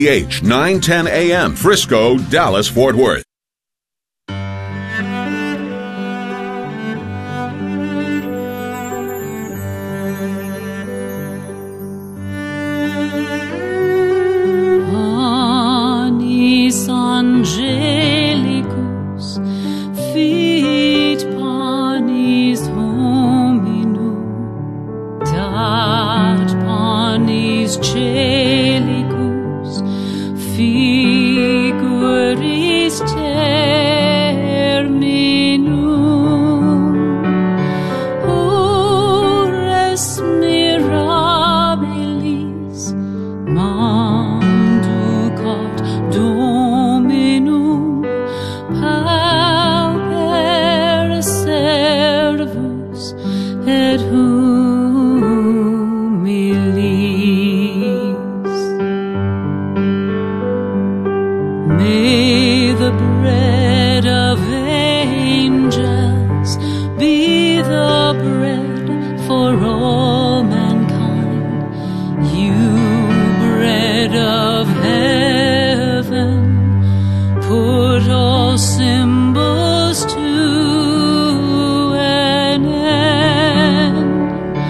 KATH 910 AM, Frisco, Dallas, Fort Worth. Anis angelicus fit panis hominum, dat panis celicus figuris terminum, ores mirabilis manducat Dominum, pauper servus et humilis. May the bread of angels be the bread for all mankind. You, bread of heaven, put all symbols to an end.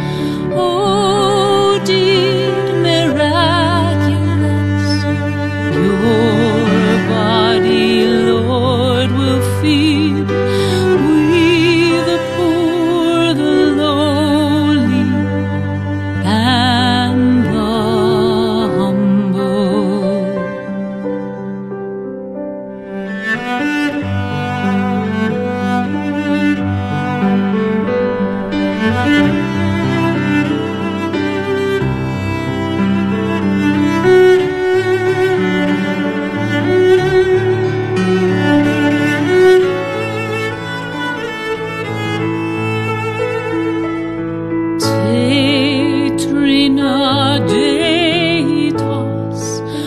Oh, deed miraculous, your body, Lord, will feed. We, the poor, the lowly, and the humble. Tetrina deitas,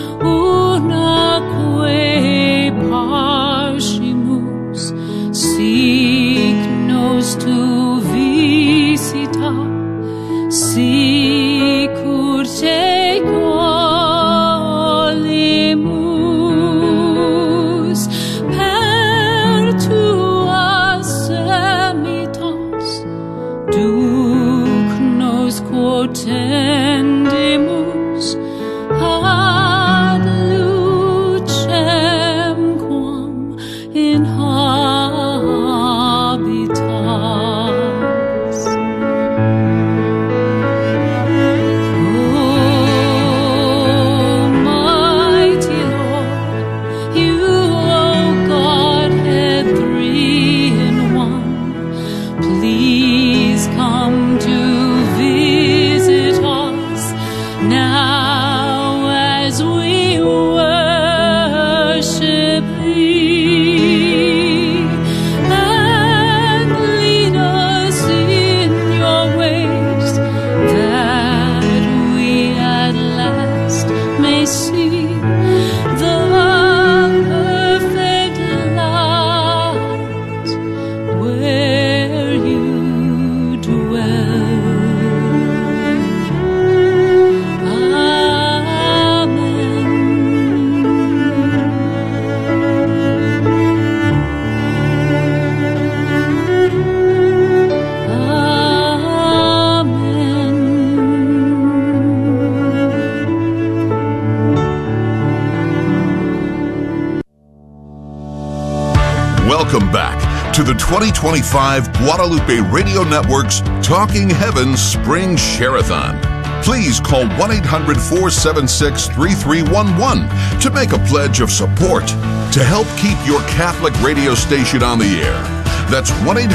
unaque parsimus, sic nos tu visita, sicur te colimus, per tua semitas, duc nos quotendimus ad lucem quam in habitas. Almighty Lord, you, O Godhead, 3 in 1, please come to visit us now as we worship thee, and lead us in your ways, that we at last may see the perfect light where you dwell. Amen. Welcome back to the 2025 Guadalupe Radio Network's Talking Heaven Spring Share-a-thon. Please call 1-800-476-3311 to make a pledge of support to help keep your Catholic radio station on the air. That's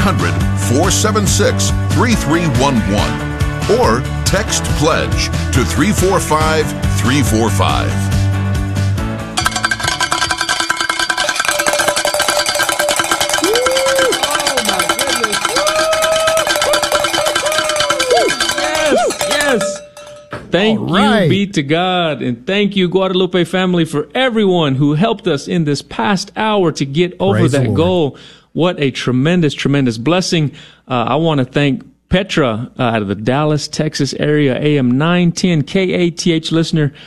1-800-476-3311 or text pledge to 345-345. Thank you be to God, and thank you, Guadalupe family, for everyone who helped us in this past hour to get over Praise that the goal. What a tremendous, tremendous blessing. I want to thank Petra out of the Dallas, Texas area, AM 910 KATH listener.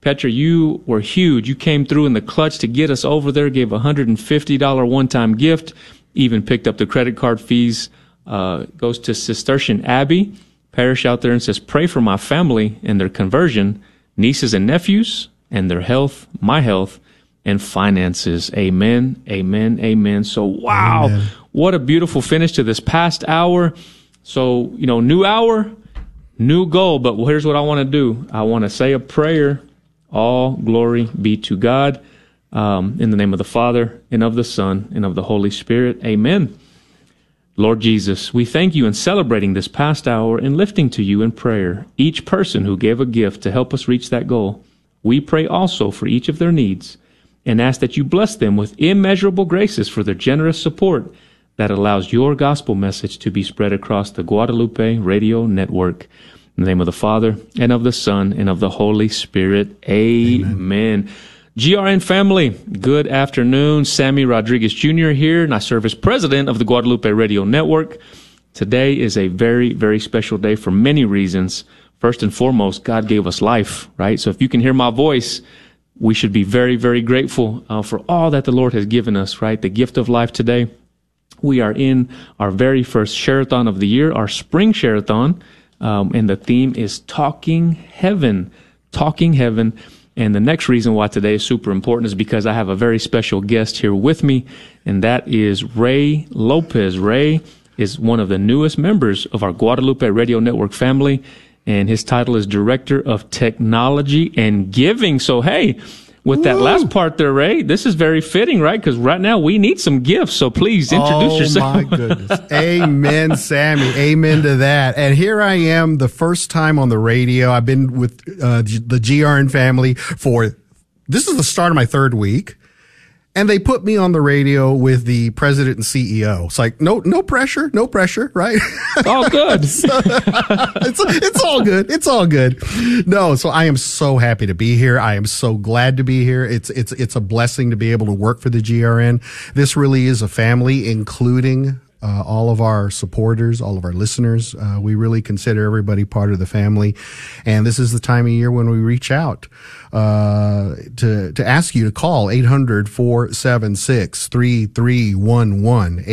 Petra, you were huge. You came through in the clutch to get us over there, gave a $150 one-time gift, even picked up the credit card fees. Goes to Cistercian Abbey Parish out there and says, pray for my family and their conversion, nieces and nephews, and their health, my health, and finances. Amen, amen, amen. So, wow, amen. What a beautiful finish to this past hour. So, new hour, new goal. But here's what I want to do. I want to say a prayer. All glory be to God. In the name of the Father, and of the Son, and of the Holy Spirit. Amen. Lord Jesus, we thank you in celebrating this past hour and lifting to you in prayer each person who gave a gift to help us reach that goal. We pray also for each of their needs and ask that you bless them with immeasurable graces for their generous support that allows your gospel message to be spread across the Guadalupe Radio Network. In the name of the Father, and of the Son, and of the Holy Spirit. Amen. GRN family, good afternoon. Sammy Rodriguez Jr. here, and I serve as president of the Guadalupe Radio Network. Today is a very, very special day for many reasons. First and foremost, God gave us life, right? So if you can hear my voice, we should be very, very grateful for all that the Lord has given us, right? The gift of life today. We are in our very first Share-a-thon of the year, our spring Share-a-thon, and the theme is Talking Heaven. Talking Heaven. And the next reason why today is super important is because I have a very special guest here with me, and that is Ray Lopez. Ray is one of the newest members of our Guadalupe Radio Network family, and his title is Director of Technology and Giving. So, hey, with that last part there, Ray, this is very fitting, right? Because right now we need some gifts. So please introduce yourself. Oh, my goodness. Amen, Sammy. Amen to that. And here I am, the first time on the radio. I've been with the GRN family this is the start of my third week. And they put me on the radio with the president and CEO. It's like, no pressure, right? All good. It's all good. It's all good. No, so I am so happy to be here. I am so glad to be here. It's a blessing to be able to work for the GRN. This really is a family, including all of our supporters, all of our listeners. We really consider everybody part of the family. And this is the time of year when we reach out to ask you to call 800-476-3311,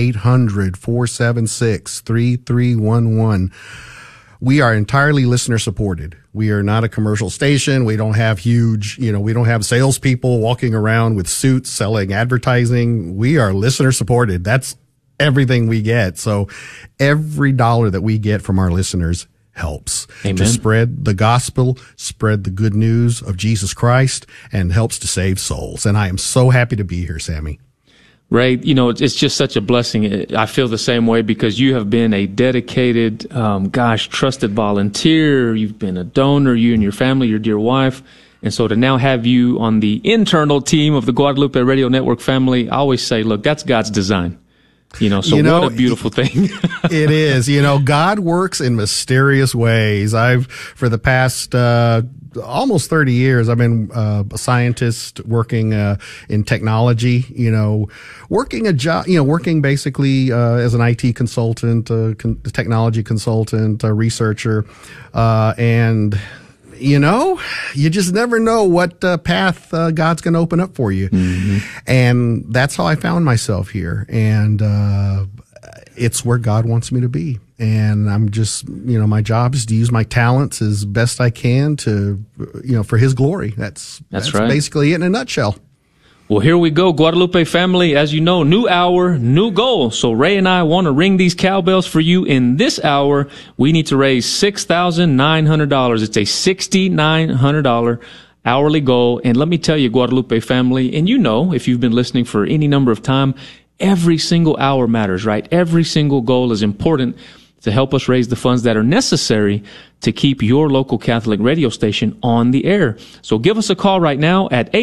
800-476-3311. We are entirely listener supported. We are not a commercial station. We don't have we don't have salespeople walking around with suits selling advertising. We are listener supported. That's everything we get. So every dollar that we get from our listeners helps to spread the gospel, spread the good news of Jesus Christ, and helps to save souls. And I am so happy to be here, Sammy. Ray, it's just such a blessing. I feel the same way because you have been a dedicated, trusted volunteer. You've been a donor, you and your family, your dear wife. And so to now have you on the internal team of the Guadalupe Radio Network family, I always say, look, that's God's design. What a beautiful thing. It is. God works in mysterious ways. For the past almost 30 years, I've been a scientist working in technology, working a job, working basically as an IT consultant, technology consultant, researcher, and you just never know what path God's going to open up for you. Mm-hmm. And that's how I found myself here. And it's where God wants me to be. And I'm just, my job is to use my talents as best I can to, for His glory. That's right. Basically it in a nutshell. Well, here we go, Guadalupe family. As you know, new hour, new goal. So Ray and I want to ring these cowbells for you. In this hour, we need to raise $6,900. It's a $6,900 hourly goal. And let me tell you, Guadalupe family, and if you've been listening for any number of time, every single hour matters, right? Every single goal is important to help us raise the funds that are necessary to keep your local Catholic radio station on the air. So give us a call right now at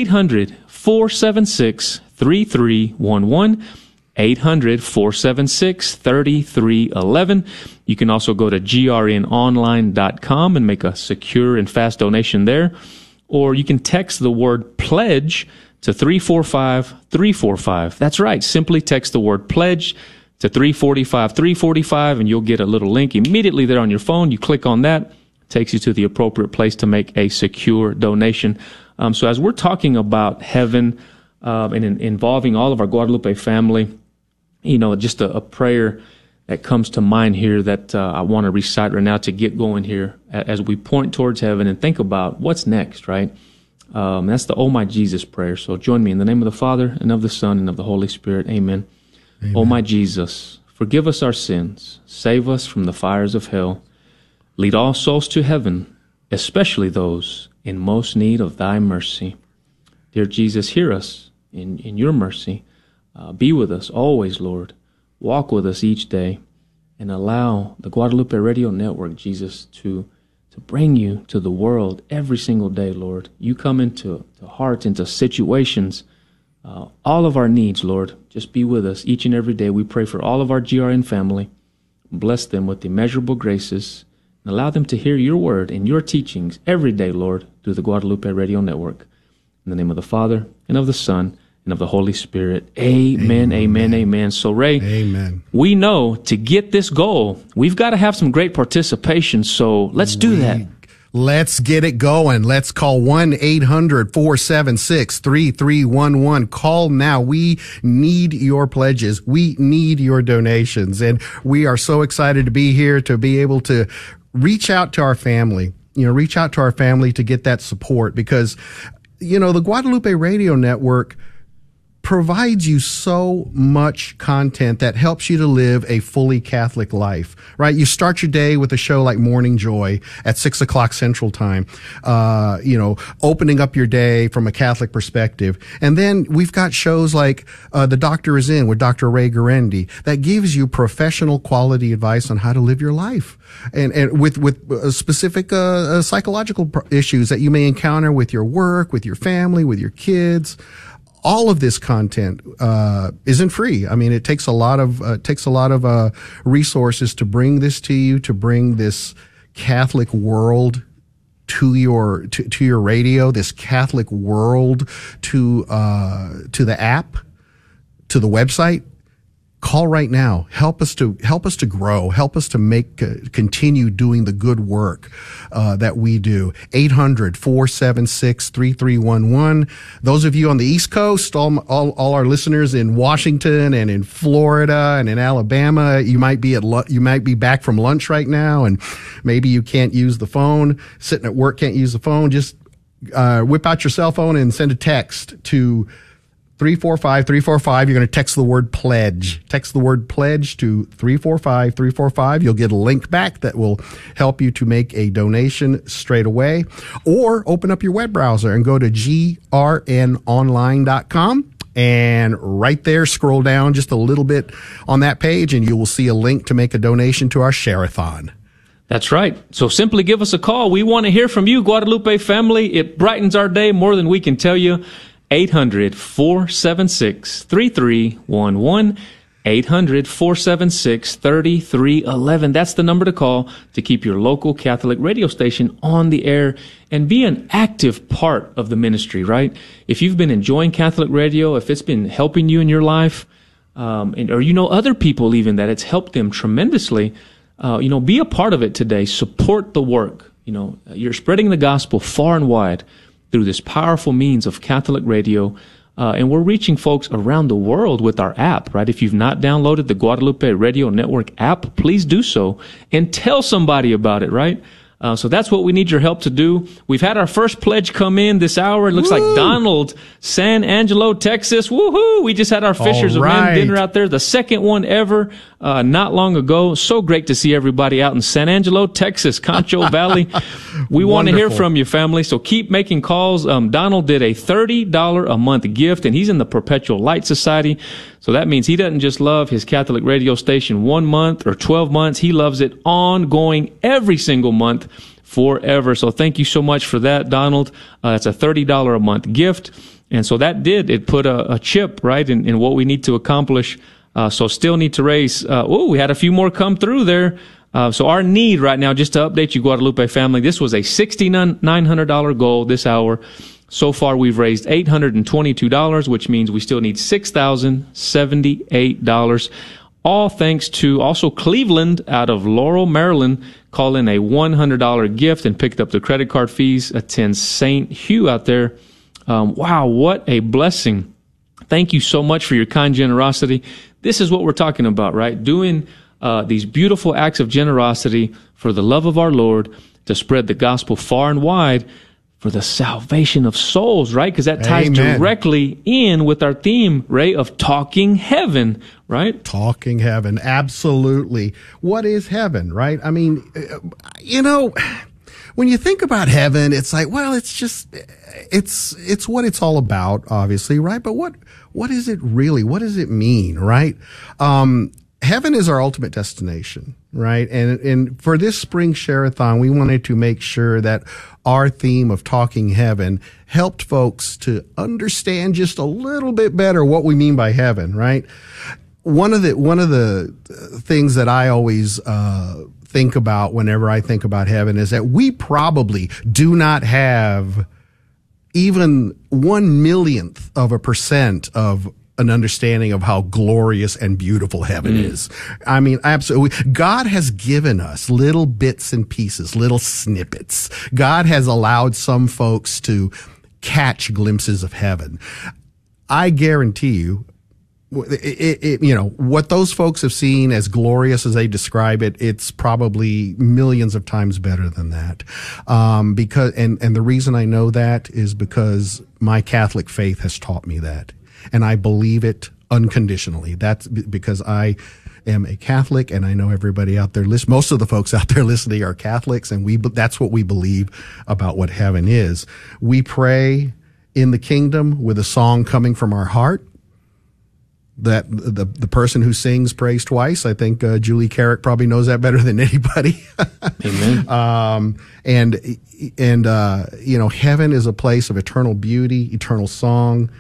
800-476-3311, 800-476-3311. You can also go to grnonline.com and make a secure and fast donation there. Or you can text the word pledge to 345-345. That's right. Simply text the word pledge to 345, and you'll get a little link immediately there on your phone. You click on that, takes you to the appropriate place to make a secure donation. So as we're talking about heaven and involving all of our Guadalupe family, just a prayer that comes to mind here that I want to recite right now to get going here as we point towards heaven and think about what's next, right? That's the Oh My Jesus prayer. So join me in the name of the Father and of the Son and of the Holy Spirit. Amen. Amen. Oh my Jesus, forgive us our sins, save us from the fires of hell, lead all souls to heaven, especially those in most need of thy mercy. Dear Jesus, hear us in your mercy. Be with us always, Lord. Walk with us each day and allow the Guadalupe Radio Network, Jesus, to bring you to the world every single day, Lord. You come into hearts, into situations, all of our needs, Lord. Just be with us each and every day. We pray for all of our GRN family. Bless them with immeasurable graces and allow them to hear your word and your teachings every day, Lord, through the Guadalupe Radio Network. In the name of the Father and of the Son and of the Holy Spirit. Amen, amen, amen. So, Ray, amen. We know to get this goal, we've got to have some great participation. So let's do that. Let's get it going. Let's call 1-800-476-3311. Call now. We need your pledges. We need your donations. And we are so excited to be here to be able to reach out to our family, to get that support because, the Guadalupe Radio Network provides you so much content that helps you to live a fully Catholic life, right? You start your day with a show like Morning Joy at 6:00 Central Time, opening up your day from a Catholic perspective. And then we've got shows like The Doctor Is In with Dr. Ray Guarendi that gives you professional quality advice on how to live your life. And with specific psychological issues that you may encounter with your work, with your family, with your kids. All of this content isn't free. I mean, it takes a lot of resources to bring this to you, to bring this Catholic world to your radio, this Catholic world to the app, to the website. Call right now. Help us to grow. Help us to continue doing the good work that we do. 800-476-3311. Those of you on the East Coast, all our listeners in Washington and in Florida and in Alabama, you might be back from lunch right now, and maybe you can't use the phone. Sitting at work, can't use the phone. Just whip out your cell phone and send a text to 345-345. You're going to text the word pledge. Text the word pledge to 345-345. You'll get a link back that will help you to make a donation straight away. Or open up your web browser and go to grnonline.com. And right there, scroll down just a little bit on that page and you will see a link to make a donation to our Share-a-thon. That's right. So simply give us a call. We want to hear from you, Guadalupe family. It brightens our day more than we can tell you. 800-476-3311. 800-476-3311. That's the number to call to keep your local Catholic radio station on the air and be an active part of the ministry, right? If you've been enjoying Catholic radio, if it's been helping you in your life, or other people even that it's helped them tremendously, be a part of it today. Support the work. You're spreading the gospel far and wide through this powerful means of Catholic radio. And we're reaching folks around the world with our app, right? If you've not downloaded the Guadalupe Radio Network app, please do so and tell somebody about it, right? So that's what we need your help to do. We've had our first pledge come in this hour. It looks like Donald, San Angelo, Texas. Woohoo! We just had our Fishers of Men dinner out there, the second one ever, not long ago. So great to see everybody out in San Angelo, Texas, Concho Valley. We want to hear from you, family. So keep making calls. Donald did a $30 a month gift, and he's in the Perpetual Light Society. So that means he doesn't just love his Catholic radio station 1 month or 12 months. He loves it ongoing every single month forever. So thank you so much for that, Donald. It's a $30 a month gift. And so it put a chip, right, in what we need to accomplish. So still need to raise. We had a few more come through there. So our need right now, just to update you, Guadalupe family, this was a $6,900 goal this hour. So far, we've raised $822, which means we still need $6,078. All thanks to also Cleveland out of Laurel, Maryland. call in a $100 gift and picked up the credit card fees. Attend St. Hugh out there. Wow, what a blessing. Thank you so much for your kind generosity. This is what we're talking about, right? Doing these beautiful acts of generosity for the love of our Lord, to spread the gospel far and wide for the salvation of souls, right? Because that ties directly in with our theme, Ray, of talking heaven, right? Talking heaven, absolutely. What is heaven, right? I mean, when you think about heaven, it's like, well, it's what it's all about, obviously, right? But what is it really? What does it mean, right? Heaven is our ultimate destination, right? And for this spring share-a-thon, we wanted to make sure that our theme of talking heaven helped folks to understand just a little bit better what we mean by heaven, right? One of the things that I always think about whenever I think about heaven is that we probably do not have even 1/1,000,000% of an understanding of how glorious and beautiful heaven is. I mean, absolutely. God has given us little bits and pieces, little snippets. God has allowed some folks to catch glimpses of heaven. I guarantee you, what those folks have seen as glorious as they describe it, it's probably millions of times better than that. Because the reason I know that is because my Catholic faith has taught me that. And I believe it unconditionally. That's because I am a Catholic, and I know everybody out there, most of the folks out there listening are Catholics, and that's what we believe about what heaven is. We pray in the kingdom with a song coming from our heart. That the person who sings prays twice. I think Julie Carrick probably knows that better than anybody. Amen. Heaven is a place of eternal beauty, eternal song.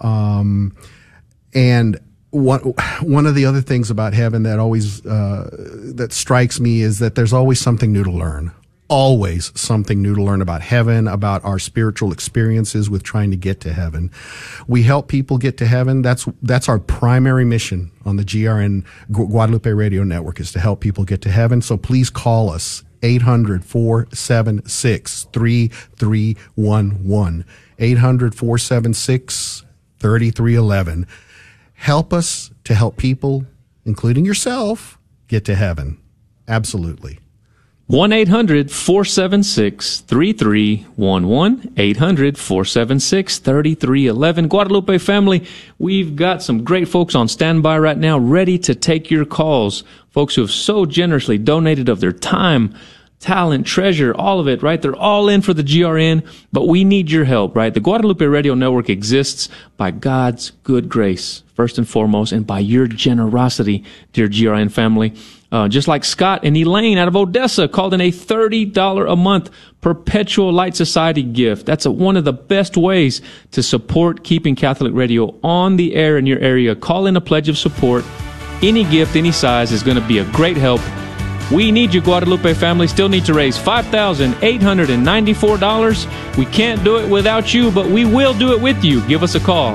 And one of the other things about heaven that always that strikes me is that there's always something new to learn. Always something new to learn about heaven, about our spiritual experiences with trying to get to heaven. We help people get to heaven. That's our primary mission on the GRN Guadalupe Radio Network, is to help people get to heaven. So please call us 800-476-3311. 800-476-3311. Help us to help people, including yourself, get to heaven. Absolutely. 1-800-476-3311. 800-476-3311. Guadalupe family, we've got some great folks on standby right now, ready to take your calls. Folks who have so generously donated of their time, talent, treasure, all of it, right? They're all in for the GRN, but we need your help, right? The Guadalupe Radio Network exists by God's good grace, first and foremost, and by your generosity, dear GRN family. Just like Scott and Elaine out of Odessa called in a $30 a month Perpetual Light Society gift. That's one of the best ways to support keeping Catholic radio on the air in your area. Call in a pledge of support. Any gift, any size is going to be a great help. We need you, Guadalupe family. Still need to raise $5,894. We can't do it without you, but we will do it with you. Give us a call,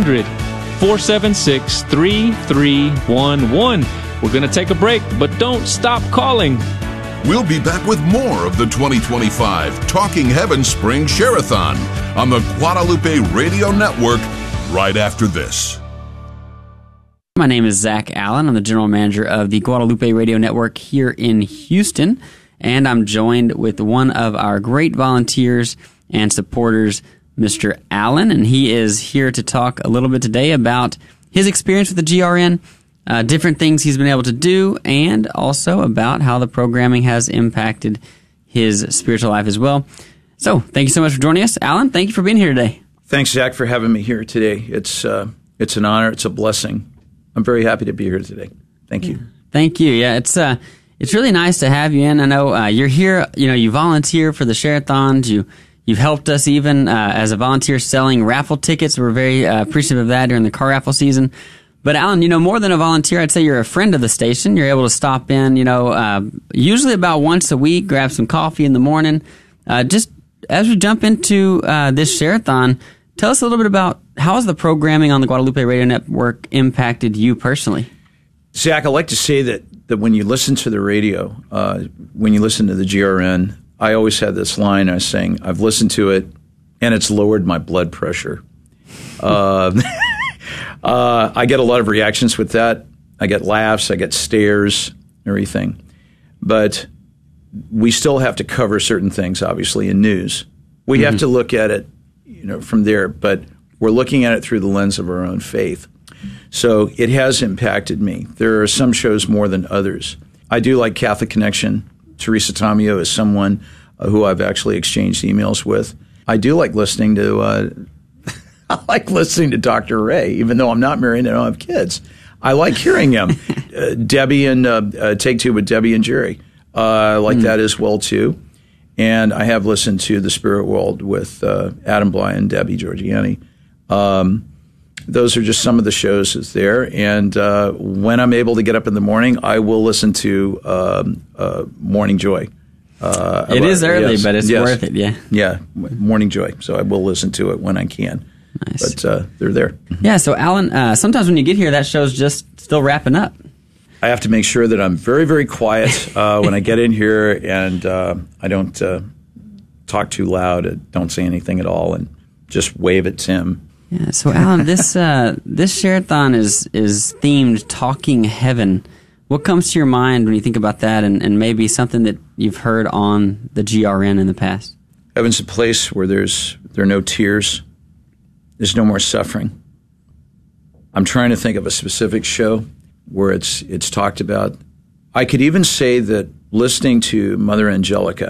800-476-3311. We're going to take a break, but don't stop calling. We'll be back with more of the 2025 Talking Heaven Spring Share-a-thon on the Guadalupe Radio Network right after this. My name is Zach Allen. I'm the general manager of the Guadalupe Radio Network here in Houston, and I'm joined with one of our great volunteers and supporters, Mr. Allen, and he is here to talk a little bit today about his experience with the GRN, different things he's been able to do, and also about how the programming has impacted his spiritual life as well. So, thank you so much for joining us. Allen, thank you for being here today. Thanks, Zach, for having me here today. It's an honor. It's a blessing. I'm very happy to be here today. Thank you. Thank you. Yeah, it's really nice to have you in. I know you're here. You volunteer for the share-a-thons. You've helped us even as a volunteer selling raffle tickets. We're very appreciative of that during the car raffle season. But Allen, more than a volunteer, I'd say you're a friend of the station. You're able to stop in, usually about once a week, grab some coffee in the morning. Just as we jump into this share-a-thon, tell us a little bit about how has the programming on the Guadalupe Radio Network impacted you personally? Zach, I like to say that when you listen to the radio, when you listen to the GRN, I always had this line. I was saying, I've listened to it, and it's lowered my blood pressure. I get a lot of reactions with that. I get laughs, I get stares, everything. But we still have to cover certain things, obviously, in news. We have to look at it, from there, but we're looking at it through the lens of our own faith. So it has impacted me. There are some shows more than others. I do like Catholic Connection. Teresa Tomeo is someone who I've actually exchanged emails with. I do like listening to Dr. Ray, even though I'm not married and I don't have kids. I like hearing him. Debbie and Take Two with Debbie and Jerry. I like that as well, too. And I have listened to The Spirit World with Adam Bly and Debbie Georgianni. Those are just some of the shows that's there. And when I'm able to get up in the morning, I will listen to Morning Joy. It is early, but it's worth it, yeah. Yeah, Morning Joy. So I will listen to it when I can. Nice. But they're there. Yeah, so Alan, sometimes when you get here, that show's just still wrapping up. I have to make sure that I'm very, very quiet when I get in here, and I don't talk too loud, don't say anything at all, and just wave at Tim. Yeah, so Alan, this Share-a-thon is themed Talking Heaven. What comes to your mind when you think about that, and maybe something that you've heard on the GRN in the past? Heaven's a place where there are no tears. There's no more suffering. I'm trying to think of a specific show where it's talked about. I could even say that listening to Mother Angelica,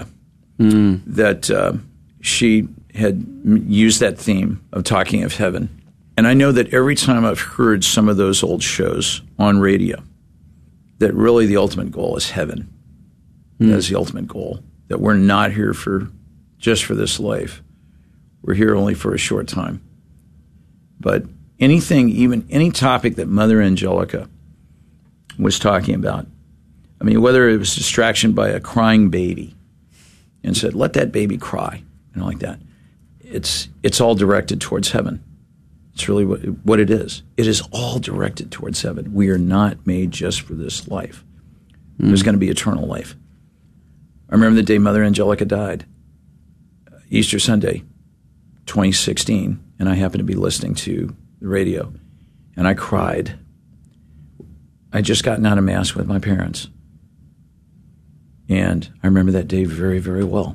that she had used that theme of talking of heaven. And I know that every time I've heard some of those old shows on radio, that really the ultimate goal is heaven. That is the ultimate goal. That we're not here just for this life. We're here only for a short time. But anything, even any topic that Mother Angelica was talking about, I mean, whether it was distraction by a crying baby and said, let that baby cry, like that, it's all directed towards heaven. It's really what it is. It is all directed towards heaven. We are not made just for this life. There's going to be eternal life. I remember the day Mother Angelica died, Easter Sunday, 2016, and I happened to be listening to the radio, and I cried. I'd just gotten out of Mass with my parents, and I remember that day very, very well.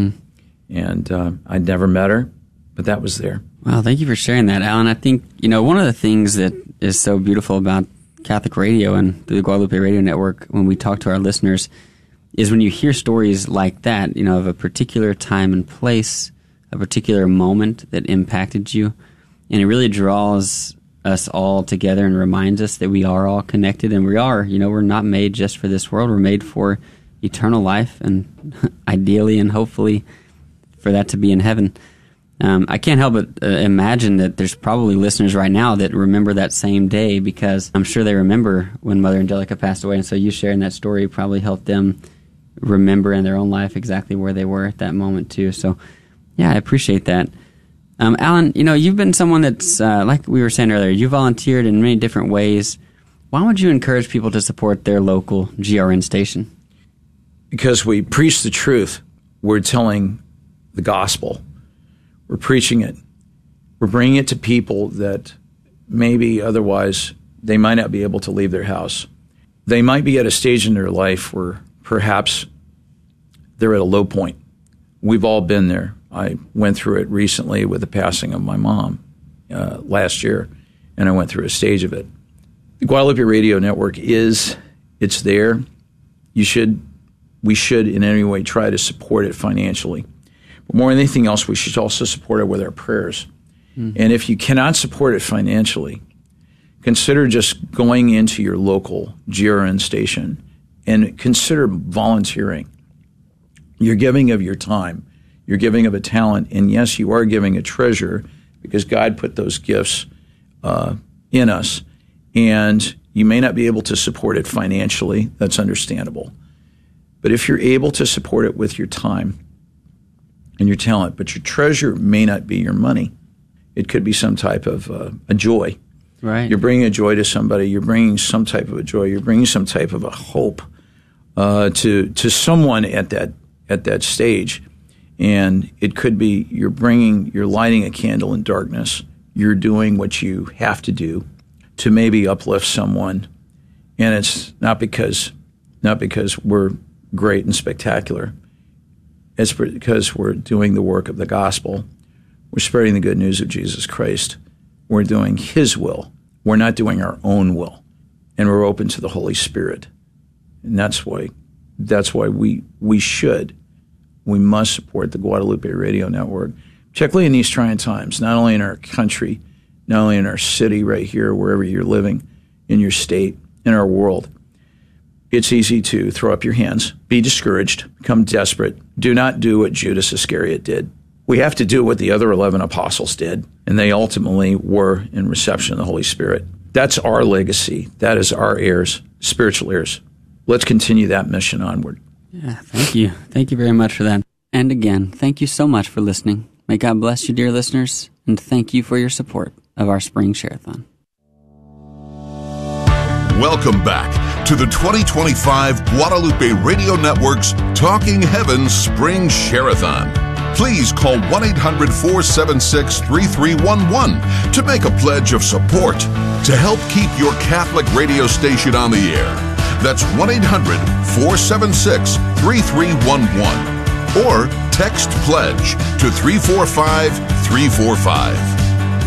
And I'd never met her, but that was there. Well, thank you for sharing that, Alan. I think, one of the things that is so beautiful about Catholic radio and through the Guadalupe Radio Network when we talk to our listeners is when you hear stories like that, of a particular time and place, a particular moment that impacted you, and it really draws us all together and reminds us that we are all connected, and we are, we're not made just for this world. We're made for eternal life, and ideally and hopefully for that to be in heaven. I can't help but imagine that there's probably listeners right now that remember that same day, because I'm sure they remember when Mother Angelica passed away, and so you sharing that story probably helped them remember in their own life exactly where they were at that moment too. So yeah, I appreciate that. Alan, you've been someone that's, like we were saying earlier, you volunteered in many different ways. Why would you encourage people to support their local GRN station? Because we preach the truth. We're telling the gospel. We're preaching it. We're bringing it to people that maybe otherwise they might not be able to leave their house. They might be at a stage in their life where perhaps they're at a low point. We've all been there. I went through it recently with the passing of my mom last year, and I went through a stage of it. The Guadalupe Radio Network it's there. We should in any way try to support it financially. But more than anything else, we should also support it with our prayers. And if you cannot support it financially, consider just going into your local GRN station and consider volunteering. You're giving of your time. You're giving of a talent. And yes, you are giving a treasure because God put those gifts in us. And you may not be able to support it financially. That's understandable. But if you're able to support it with your time and your talent, but your treasure may not be your money, it could be some type of a joy. Right. You're bringing a joy to somebody. You're bringing some type of a joy. You're bringing some type of a hope to someone at that stage. And it could be you're lighting a candle in darkness. You're doing what you have to do to maybe uplift someone. And it's not because we're great and spectacular. It's because we're doing the work of the gospel. We're spreading the good news of Jesus Christ. We're doing His will. We're not doing our own will. And we're open to the Holy Spirit. And that's why we must support the Guadalupe Radio Network, particularly in these trying times, not only in our country, not only in our city right here, wherever you're living, in your state, in our world. It's easy to throw up your hands, be discouraged, become desperate. Do not do what Judas Iscariot did. We have to do what the other 11 apostles did, and they ultimately were in reception of the Holy Spirit. That's our legacy. That is our heirs, spiritual heirs. Let's continue that mission onward. Yeah, thank you. Thank you very much for that. And again, thank you so much for listening. May God bless you, dear listeners, and thank you for your support of our Spring Share-a-thon. Welcome back to the 2025 Guadalupe Radio Network's Talking Heaven Spring Share-a-thon. Please call 1-800-476-3311 to make a pledge of support to help keep your Catholic radio station on the air. That's 1-800-476-3311 or text pledge to 345-345.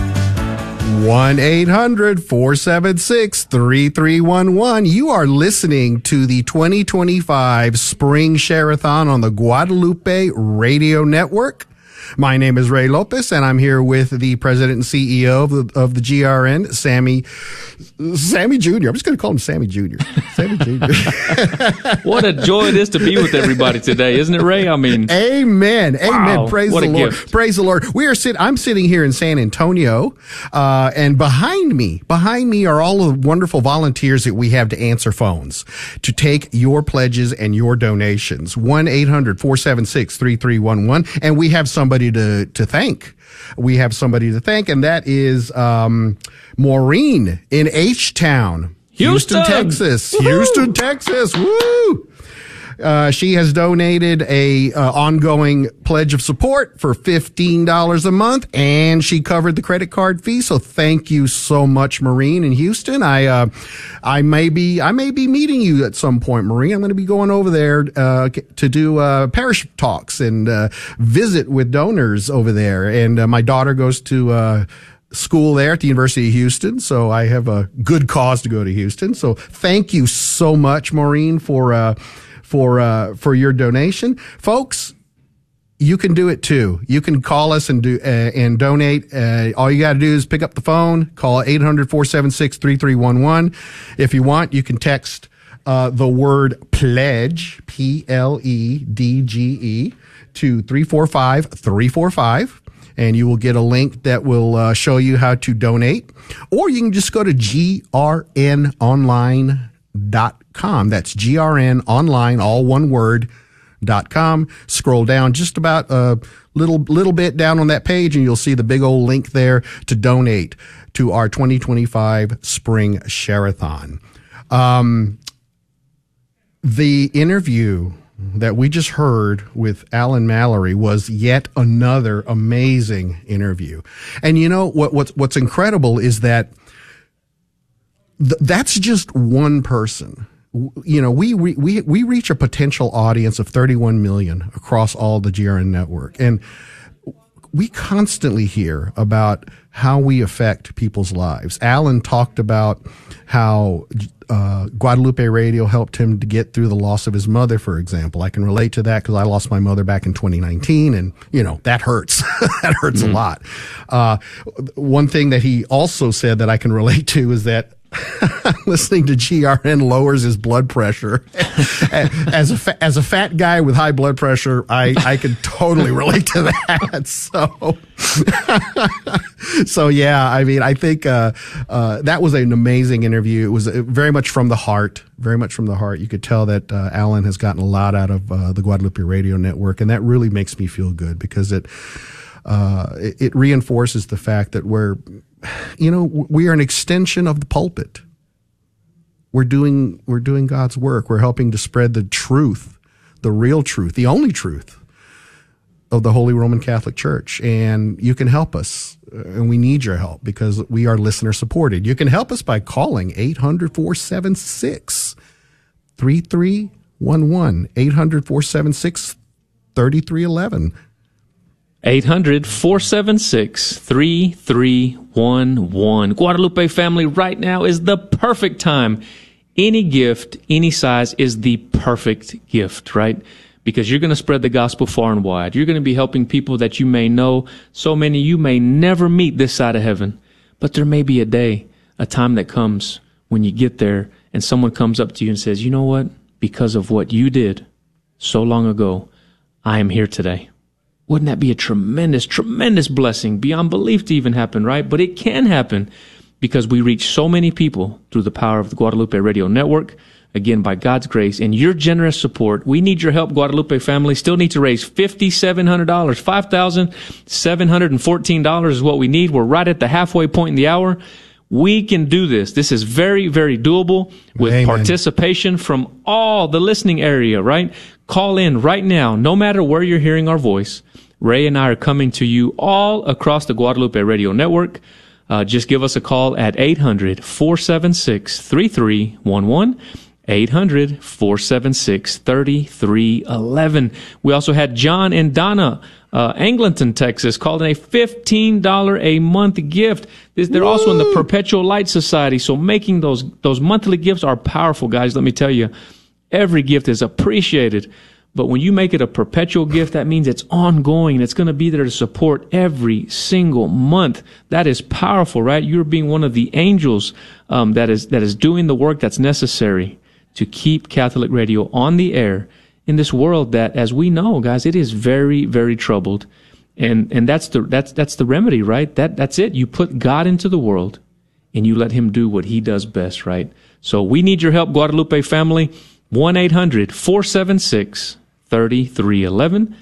1-800-476-3311. You are listening to the 2025 Spring Share-a-thon on the Guadalupe Radio Network. My name is Ray Lopez, and I'm here with the president and CEO of the GRN, Sammy Jr. I'm just going to call him Sammy Jr. Sammy Jr. What a joy it is to be with everybody today, isn't it, Ray? I mean, amen. Wow, Amen. Praise what the a Lord. gift. Praise the Lord. I'm sitting here in San Antonio, and behind me are all the wonderful volunteers that we have to answer phones, to take your pledges and your donations. 1-800-476-3311. And we have somebody to thank. We have somebody to thank, and that is Maureen in H-Town, Houston, Texas. Woo-hoo! Houston, Texas. Woo! She has donated a ongoing pledge of support for $15 a month, and she covered the credit card fee. So thank you so much, Maureen in Houston. I may be meeting you at some point, Maureen. I'm going to be going over there to do parish talks and visit with donors over there. And my daughter goes to school there at the University of Houston, so I have a good cause to go to Houston. So thank you so much, Maureen, for your donation. Folks, you can do it too. You can call us and donate. All you got to do is pick up the phone, call 800-476-3311. If you want, you can text the word pledge, PLEDGE, to 345-345. And you will get a link that will show you how to donate. Or you can just go to grnonline.com. That's grnonline, all one word, .com. Scroll down just about a little bit down on that page, and you'll see the big old link there to donate to our 2025 Spring Share-a-thon. The interview that we just heard with Alan Mallory was yet another amazing interview. And you know what's incredible is that that's just one person. You know, we reach a potential audience of 31 million across all the GRN network, and we constantly hear about how we affect people's lives. Alan talked about how Guadalupe Radio helped him to get through the loss of his mother, for example. I can relate to that because I lost my mother back in 2019, and, you know, that hurts. That hurts a lot. One thing that he also said that I can relate to is that listening to GRN lowers his blood pressure. As a fat guy with high blood pressure, I can totally relate to that. So yeah, I mean, I think that was an amazing interview. It was very much from the heart. Very much from the heart. You could tell that Alan has gotten a lot out of the Guadalupe Radio Network, and that really makes me feel good because it reinforces the fact that we're we are an extension of the pulpit. We're doing God's work. We're helping to spread the truth, the real truth, the only truth of the Holy Roman Catholic Church. And you can help us, and we need your help because we are listener supported. You can help us by calling 800-476-3311, 800-476-3311. 800-476-3311. Guadalupe family, right now is the perfect time. Any gift, any size is the perfect gift, right? Because you're going to spread the gospel far and wide. You're going to be helping people that you may know, so many you may never meet this side of heaven. But there may be a day, a time that comes when you get there and someone comes up to you and says, you know what? Because of what you did so long ago, I am here today. Wouldn't that be a tremendous, tremendous blessing beyond belief to even happen, right? But it can happen because we reach so many people through the power of the Guadalupe Radio Network. Again, by God's grace and your generous support, we need your help, Guadalupe family. Still need to raise $5,700. $5,714 is what we need. We're right at the halfway point in the hour. We can do this. This is very, very doable with Amen. Participation from all the listening area, right? Call in right now, no matter where you're hearing our voice. Ray and I are coming to you all across the Guadalupe Radio Network. Just give us a call at 800-476-3311. 800-476-3311. We also had John and Donna, Angleton, Texas, called in a $15 a month gift. They're also in the Perpetual Light Society, so making those monthly gifts are powerful, guys. Let me tell you, every gift is appreciated. But when you make it a perpetual gift, that means it's ongoing and it's going to be there to support every single month. That is powerful, right? You're being one of the angels that is doing the work that's necessary to keep Catholic radio on the air in this world that, as we know, guys, it is very, very troubled. And that's the remedy, right? That's it. You put God into the world and you let him do what he does best, right? So we need your help, Guadalupe family. 1-800-476-3311.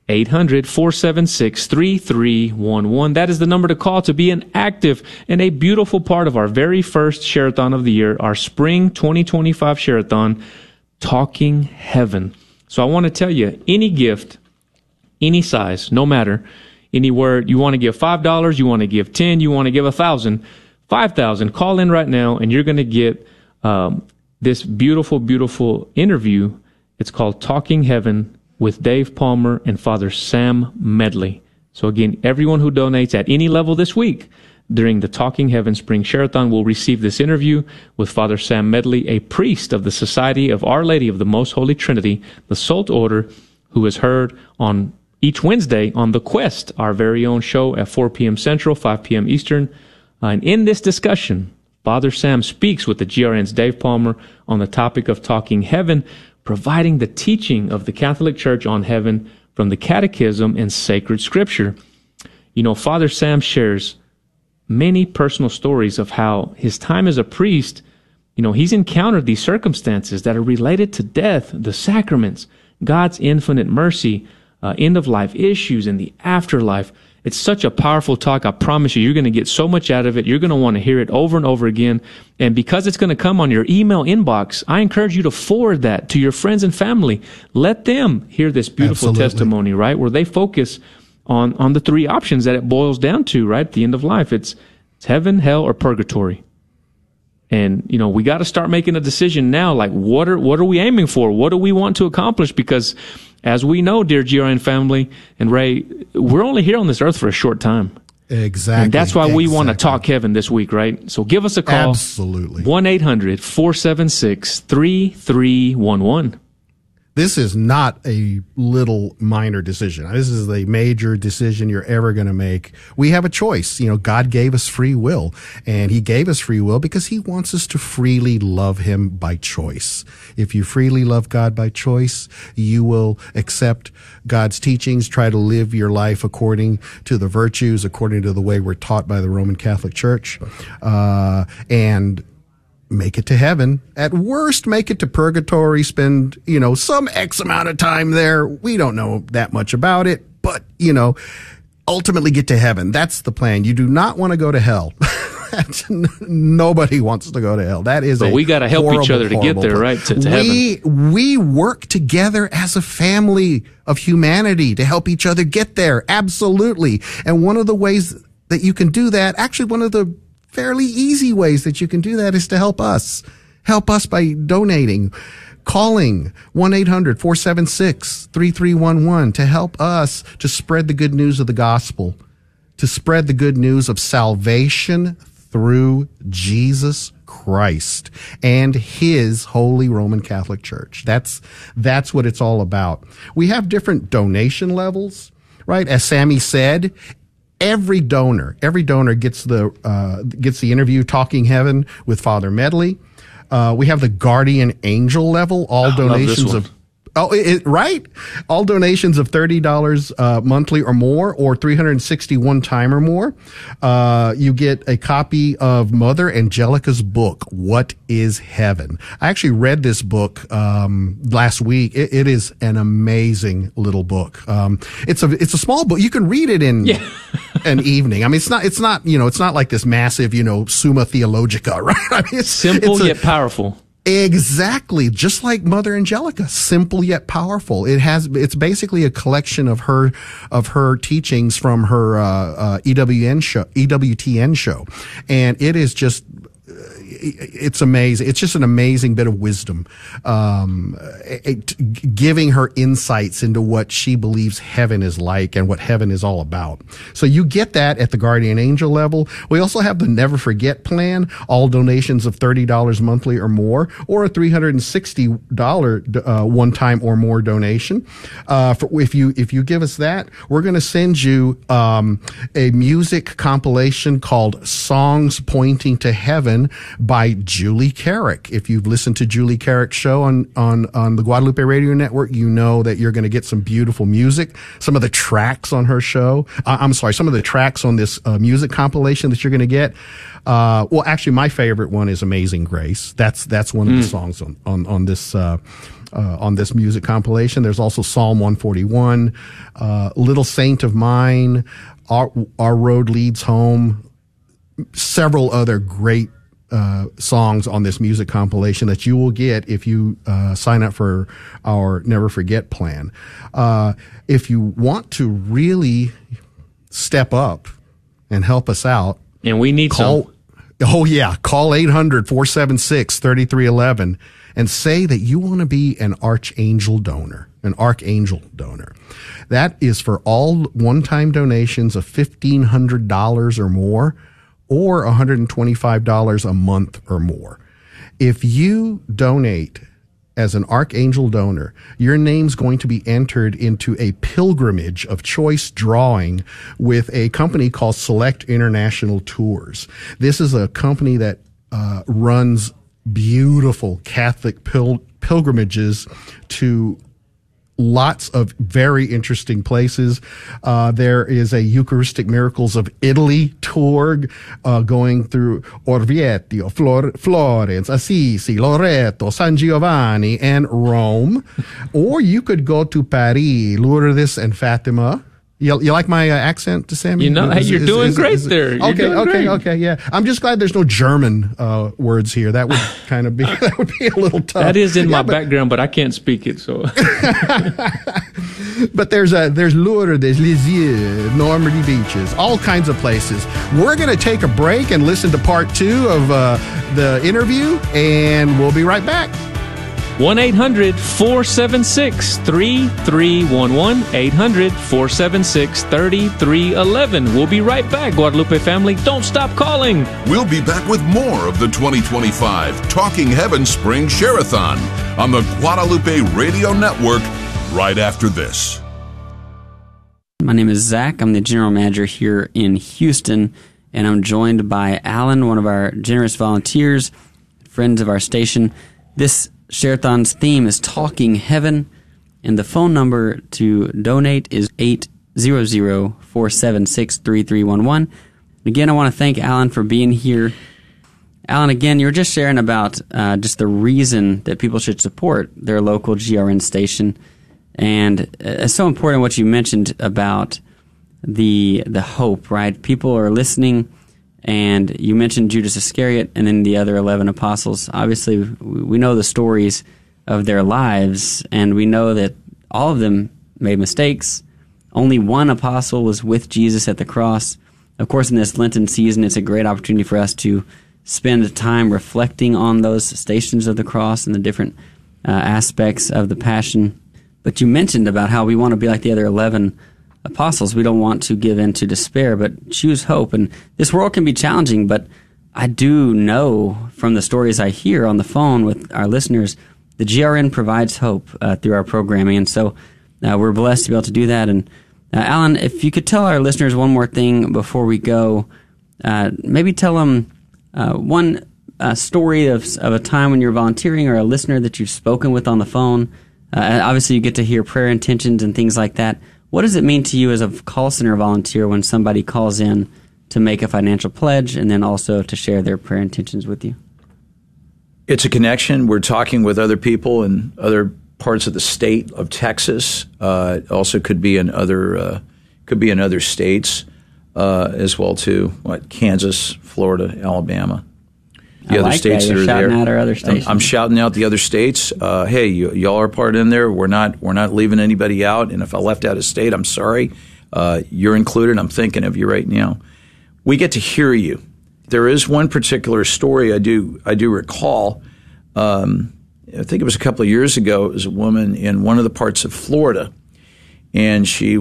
800-476-3311. That is the number to call to be an active and a beautiful part of our very first Share-a-thon of the year, our Spring 2025 Share-a-thon, Talking Heaven. So I want to tell you, any gift, any size, no matter, anywhere you want to give $5, you want to give $10, you want to give $1,000, $5,000, call in right now and you're going to get this beautiful, beautiful interview. It's called Talking Heaven with Dave Palmer and Father Sam Medley. So again, everyone who donates at any level this week during the Talking Heaven Spring Share-a-thon will receive this interview with Father Sam Medley, a priest of the Society of Our Lady of the Most Holy Trinity, the Salt Order, who is heard on each Wednesday on The Quest, our very own show at 4 p.m. Central, 5 p.m. Eastern. And in this discussion, Father Sam speaks with the GRN's Dave Palmer on the topic of Talking Heaven, providing the teaching of the Catholic Church on heaven from the Catechism and sacred Scripture. You know, Father Sam shares many personal stories of how his time as a priest, you know, he's encountered these circumstances that are related to death, the sacraments, God's infinite mercy, end-of-life issues, and the afterlife. It's such a powerful talk. I promise you're going to get so much out of it. You're going to want to hear it over and over again. And because it's going to come on your email inbox, I encourage you to forward that to your friends and family. Let them hear this beautiful Absolutely. testimony, right? Where they focus on the three options that it boils down to, right? At the end of life. It's heaven, hell, or purgatory. And, you know, we got to start making a decision now. Like, what are we aiming for? What do we want to accomplish? Because as we know, dear GRN family and Ray, we're only here on this earth for a short time. Exactly. And that's why we want to talk heaven this week, right? So give us a call. Absolutely. 1-800-476-3311. This is not a little minor decision. This is a major decision you're ever going to make. We have a choice. You know, God gave us free will, and he gave us free will because he wants us to freely love him by choice. If you freely love God by choice, you will accept God's teachings, try to live your life according to the virtues, according to the way we're taught by the Roman Catholic Church, and make it to heaven. At worst, make it to purgatory, spend, you know, some X amount of time there. We don't know that much about it, but, you know, ultimately get to heaven. That's the plan. You do not want to go to hell. Nobody wants to go to hell. That is But we got to help each other to get there, right? To heaven. We work together as a family of humanity to help each other get there. Absolutely. And one of the ways that you can do that, actually one of the fairly easy ways that you can do that, is to help us. Help us by donating, calling 1-800-476-3311 to help us to spread the good news of the gospel, to spread the good news of salvation through Jesus Christ and his Holy Roman Catholic Church. That's what it's all about. We have different donation levels, right? As Sammy said, every donor gets the interview Talking Heaven with Father Medley. We have the Guardian Angel level, all donations of right? All donations of $30 monthly or more, or 361 time or more. You get a copy of Mother Angelica's book, What is Heaven? I actually read this book last week. It is an amazing little book. It's a small book. You can read it in an evening. I mean, it's not like this massive, Summa Theologica, right? I mean, it's simple yet powerful. Exactly, just like Mother Angelica, simple yet powerful. It's basically a collection of her teachings from her EWTN show, and it is just. It's amazing. It's just an amazing bit of wisdom, giving her insights into what she believes heaven is like and what heaven is all about. So you get that at the Guardian Angel level. We also have the Never Forget plan, all donations of $30 monthly or more, or a $360 one-time or more donation. If you give us that, we're going to send you a music compilation called Songs Pointing to Heaven by Julie Carrick. If you've listened to Julie Carrick's show on the Guadalupe Radio Network, you know that you're going to get some beautiful music. Some of the tracks on her show, some of the tracks on this music compilation that you're going to get. Well, actually, my favorite one is Amazing Grace. That's one of the songs on this music compilation. There's also Psalm 141, Little Saint of Mine, Our Road Leads Home, several other great songs on this music compilation that you will get if you sign up for our Never Forget plan. If you want to really step up and help us out, and we need some. Oh yeah, call 800-476-3311 and say that you want to be an archangel donor. That is for all one-time donations of $1,500 or more, or $125 a month or more. If you donate as an Archangel donor, your name's going to be entered into a pilgrimage of choice drawing with a company called Select International Tours. This is a company that runs beautiful Catholic pilgrimages to lots of very interesting places. There is a Eucharistic Miracles of Italy tour going through Orvieto, Florence, Assisi, Loreto, San Giovanni, and Rome. Or you could go to Paris, Lourdes, and Fatima. You like my accent, Sammy? You're doing great there. Okay, yeah. I'm just glad there's no German words here. That would kind of be a little tough. That is in my background, but I can't speak it. So, but there's Lourdes, Lisieux, Normandy beaches, all kinds of places. We're going to take a break and listen to part 2 of the interview, and we'll be right back. 1-800-476-3311. 800-476-3311. We'll be right back, Guadalupe family. Don't stop calling. We'll be back with more of the 2025 Talking Heaven Spring Share-a-thon on the Guadalupe Radio Network right after this. My name is Zach. I'm the general manager here in Houston, and I'm joined by Alan, one of our generous volunteers, friends of our station. This Share-a-thon's theme is Talking Heaven, and the phone number to donate is 800-476-3311. Again, I want to thank Alan for being here. Alan, again, you were just sharing about just the reason that people should support their local GRN station, and it's so important what you mentioned about the hope, right? People are listening, and you mentioned Judas Iscariot and then the other 11 apostles. Obviously, we know the stories of their lives, and we know that all of them made mistakes. Only one apostle was with Jesus at the cross. Of course, in this Lenten season, it's a great opportunity for us to spend time reflecting on those stations of the cross and the different aspects of the Passion. But you mentioned about how we want to be like the other 11 apostles. We don't want to give in to despair, but choose hope. And this world can be challenging, but I do know from the stories I hear on the phone with our listeners, the GRN provides hope through our programming. And so we're blessed to be able to do that. And Alan, if you could tell our listeners one more thing before we go, maybe tell them one story of a time when you're volunteering or a listener that you've spoken with on the phone. Obviously, you get to hear prayer intentions and things like that. What does it mean to you as a call center volunteer when somebody calls in to make a financial pledge and then also to share their prayer intentions with you? It's a connection. We're talking with other people in other parts of the state of Texas. It also could be in other states as well too. Kansas, Florida, Alabama. The other states that are there. Out our other stations. I'm shouting out the other states. Hey, y'all are part in there. We're not leaving anybody out. And if I left out a state, I'm sorry. You're included. I'm thinking of you right now. We get to hear you. There is one particular story I do recall. I think it was a couple of years ago. It was a woman in one of the parts of Florida, and she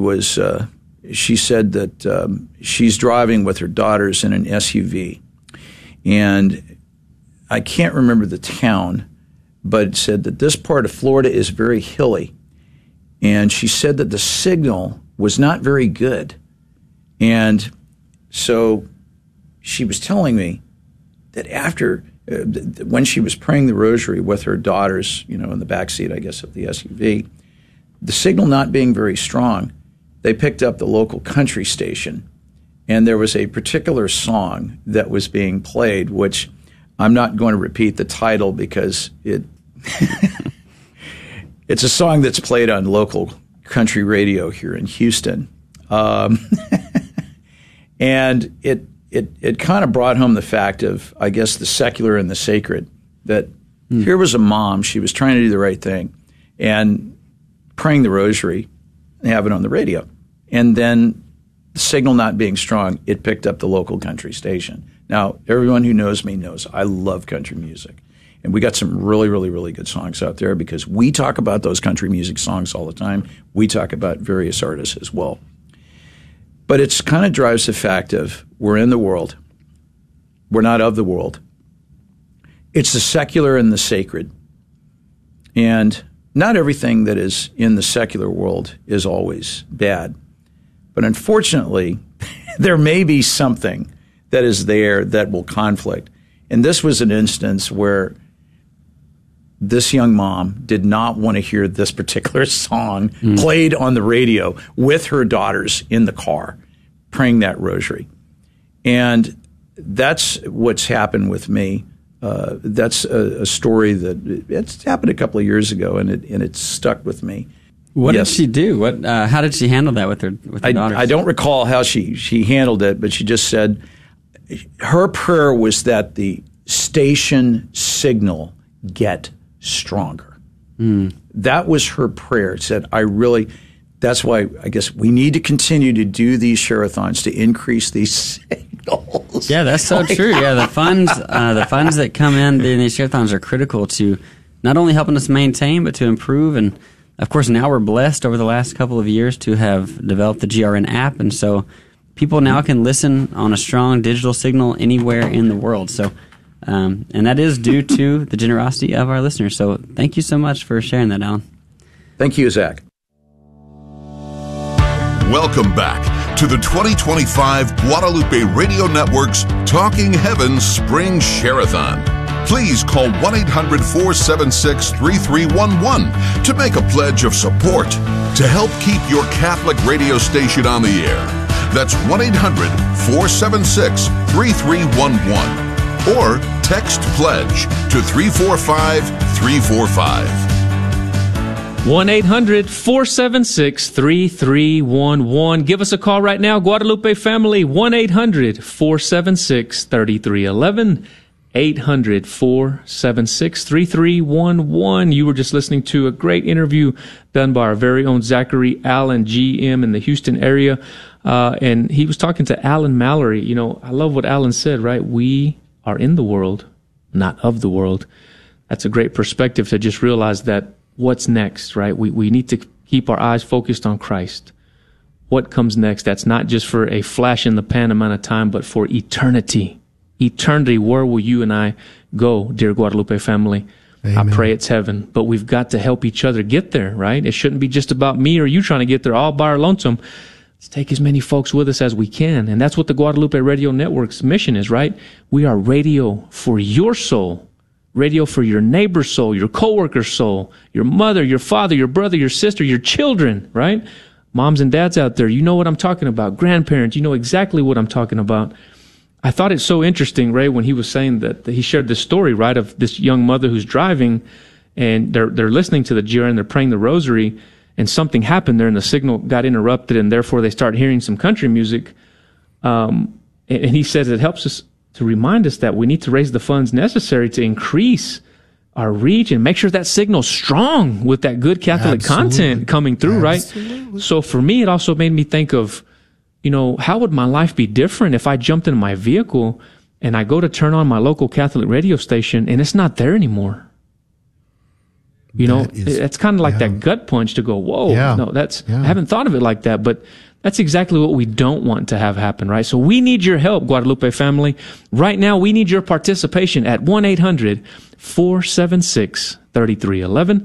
said that she's driving with her daughters in an SUV, and I can't remember the town, but it said that this part of Florida is very hilly, and she said that the signal was not very good, and so she was telling me that after when she was praying the rosary with her daughters, in the backseat, I guess, of the SUV, the signal not being very strong, they picked up the local country station, and there was a particular song that was being played, which I'm not going to repeat the title because it's a song that's played on local country radio here in Houston, and it kind of brought home the fact of, I guess, the secular and the sacred, that here was a mom, she was trying to do the right thing and praying the rosary and have it on the radio. And then the signal not being strong, it picked up the local country station. Now, everyone who knows me knows I love country music. And we got some really, really, really good songs out there because we talk about those country music songs all the time. We talk about various artists as well. But it kind of drives the fact of we're in the world. We're not of the world. It's the secular and the sacred. And not everything that is in the secular world is always bad. But unfortunately, there may be something that is there that will conflict. And this was an instance where this young mom did not want to hear this particular song played on the radio with her daughters in the car praying that rosary. And that's what's happened with me. That's a story that it's happened a couple of years ago, and it stuck with me. What did she do? How did she handle that with her daughters? I don't recall how she handled it, but she just said her prayer was that the station signal get stronger. That was her prayer. It said, that's why I guess we need to continue to do these share-a-thons to increase these signals. Yeah, that's so true. Yeah, the funds that come in during these share-a-thons are critical to not only helping us maintain, but to improve. And of course, now we're blessed over the last couple of years to have developed the GRN app. And so people now can listen on a strong digital signal anywhere in the world. So, and that is due to the generosity of our listeners. So thank you so much for sharing that, Alan. Thank you, Zach. Welcome back to the 2025 Guadalupe Radio Network's Talking Heaven Spring Share-a-thon. Please call 1-800-476-3311 to make a pledge of support to help keep your Catholic radio station on the air. That's 1-800-476-3311 or text pledge to 345-345. 1-800-476-3311. Give us a call right now, Guadalupe family. 1-800-476-3311. 800-476-3311. You were just listening to a great interview done by our very own Zachary Allen, GM in the Houston area. And he was talking to Alan Mallory. You know, I love what Alan said, right? We are in the world, not of the world. That's a great perspective to just realize that what's next, right? We need to keep our eyes focused on Christ. What comes next? That's not just for a flash in the pan amount of time, but for eternity. Eternity, where will you and I go, dear Guadalupe family? Amen. I pray it's heaven, but we've got to help each other get there, right? It shouldn't be just about me or you trying to get there all by our lonesome. Let's take as many folks with us as we can. And that's what the Guadalupe Radio Network's mission is, right? We are radio for your soul, radio for your neighbor's soul, your coworker's soul, your mother, your father, your brother, your sister, your children, right? Moms and dads out there, you know what I'm talking about. Grandparents, you know exactly what I'm talking about. I thought it's so interesting, Ray, when he was saying that he shared this story, right, of this young mother who's driving, and they're listening to the GRN, they're praying the rosary, and something happened there, and the signal got interrupted, and therefore they start hearing some country music. And he says it helps us to remind us that we need to raise the funds necessary to increase our reach and make sure that signal's strong with that good Catholic content coming through, right? So for me, it also made me think of, you know, how would my life be different if I jumped in my vehicle and I go to turn on my local Catholic radio station and it's not there anymore? You know, it's kind of like that gut punch to go, whoa, no, I haven't thought of it like that, but that's exactly what we don't want to have happen, right? So we need your help, Guadalupe family. Right now, we need your participation at 1-800-476-3311.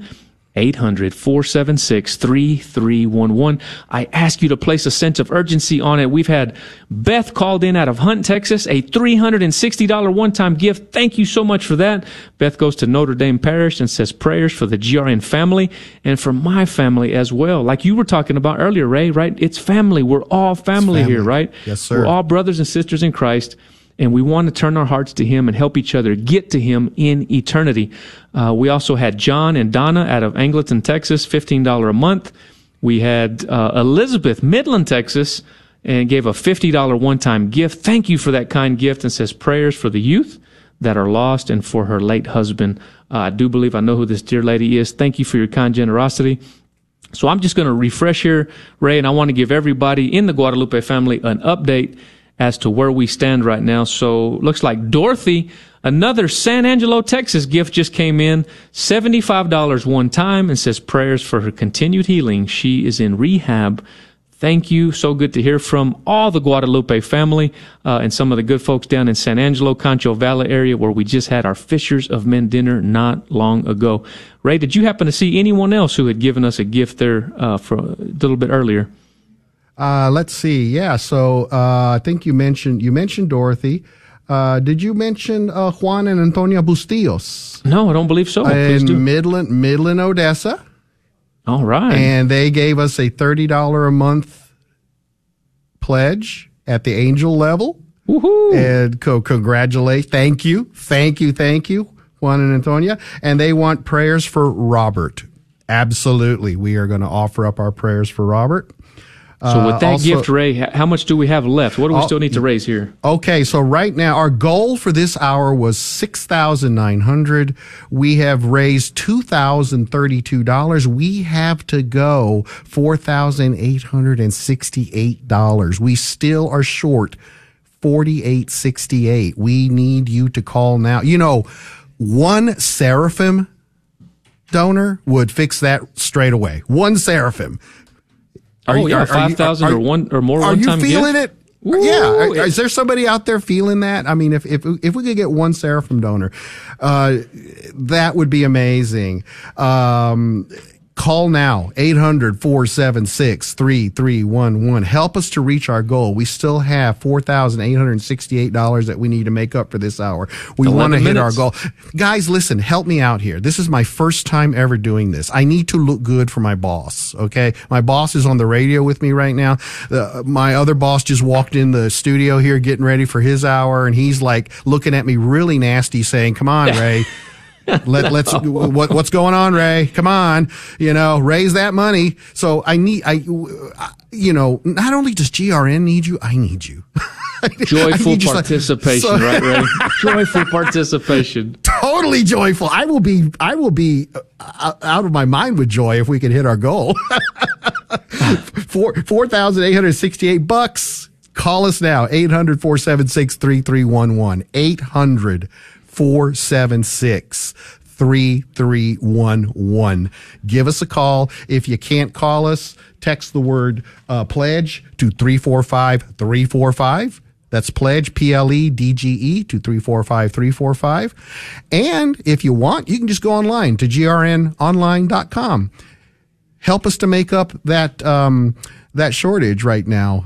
800-476-3311. I ask you to place a sense of urgency on it. We've had Beth called in out of Hunt, Texas, a $360 one-time gift. Thank you so much for that. Beth goes to Notre Dame Parish and says prayers for the GRN family and for my family as well. Like you were talking about earlier, Ray, right? It's family. We're all family here, right? Yes, sir. We're all brothers and sisters in Christ. And we want to turn our hearts to Him and help each other get to Him in eternity. We also had John and Donna out of Angleton, Texas, $15 a month. We had Elizabeth, Midland, Texas, and gave a $50 one-time gift. Thank you for that kind gift, and says prayers for the youth that are lost and for her late husband. I do believe I know who this dear lady is. Thank you for your kind generosity. So I'm just going to refresh here, Ray, and I want to give everybody in the Guadalupe family an update as to where we stand right now. So looks like Dorothy, another San Angelo, Texas gift just came in, $75 one time, and says prayers for her continued healing. She is in rehab. Thank you. So good to hear from all the Guadalupe family and some of the good folks down in San Angelo, Concho Valley area, where we just had our Fishers of Men dinner not long ago. Ray, did you happen to see anyone else who had given us a gift there for a little bit earlier? Let's see. Yeah. So, I think you mentioned Dorothy. Did you mention, Juan and Antonia Bustillos? No, I don't believe so. Please do. Midland, Odessa. All right. And they gave us a $30 a month pledge at the angel level. Woohoo. And congratulate. Thank you, Juan and Antonia. And they want prayers for Robert. Absolutely. We are going to offer up our prayers for Robert. So with that gift, Ray, how much do we have left? What do we still need to raise here? Okay, so right now, our goal for this hour was $6,900. We have raised $2,032. We have to go $4,868. We still are short $4,868. We need you to call now. You know, one Seraphim donor would fix that straight away. One Seraphim. Yeah, 5,000 or more one time. Are you feeling gift? it? Ooh, yeah. Is there somebody out there feeling that? I mean, if we could get one Seraphim donor, that would be amazing. Call now, 800-476-3311. Help us to reach our goal. We still have $4,868 that we need to make up for this hour. We want to hit our goal. Guys, listen, help me out here. This is my first time ever doing this. I need to look good for my boss, okay? My boss is on the radio with me right now. My other boss just walked in the studio here getting ready for his hour, and he's like looking at me really nasty saying, come on, Ray. Let's what's going on, Ray? Come on, raise that money. So not only does GRN need you, I need you. Joyful participation, right, Ray? Joyful participation. Totally joyful. I will be out of my mind with joy if we can hit our goal. $4,868. Call us now, 800-476-3311. 800-476-3311. Give us a call. If you can't call us, text the word pledge to 345-345. That's pledge, PLEDGE, to 345-345. And if you want, you can just go online to grnonline.com. Help us to make up that shortage right now.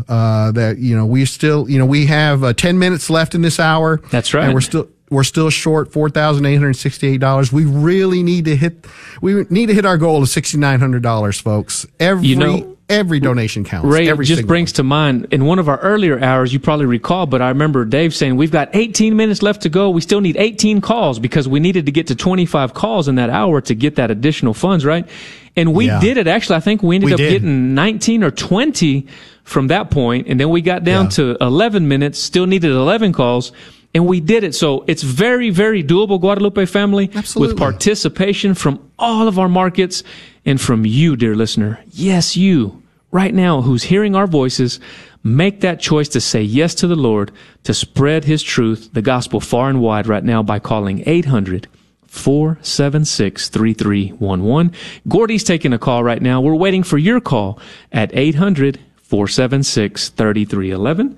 We have 10 minutes left in this hour. That's right. And we're still short $4,868. We really need to hit our goal of $6,900, folks. Every donation counts. Ray, it just brings to mind, in one of our earlier hours, you probably recall, but I remember Dave saying, we've got 18 minutes left to go. We still need 18 calls because we needed to get to 25 calls in that hour to get that additional funds, right? And we did it. Actually, I think we ended up getting 19 or 20 from that point, and then we got down to 11 minutes, still needed 11 calls, and we did it. So it's very, very doable, Guadalupe family. Absolutely. With participation from all of our markets and from you, dear listener. Yes, you. Right now, who's hearing our voices, make that choice to say yes to the Lord, to spread His truth, the gospel far and wide right now by calling 800-476-3311. Gordy's taking a call right now. We're waiting for your call at 800-476-3311.